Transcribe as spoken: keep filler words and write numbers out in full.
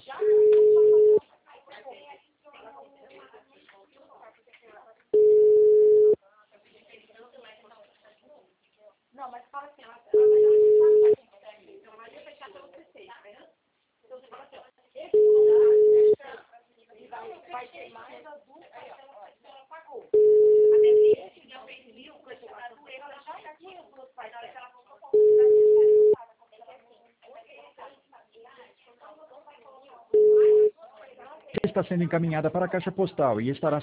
Está sendo encaminhada para a caixa postal e estará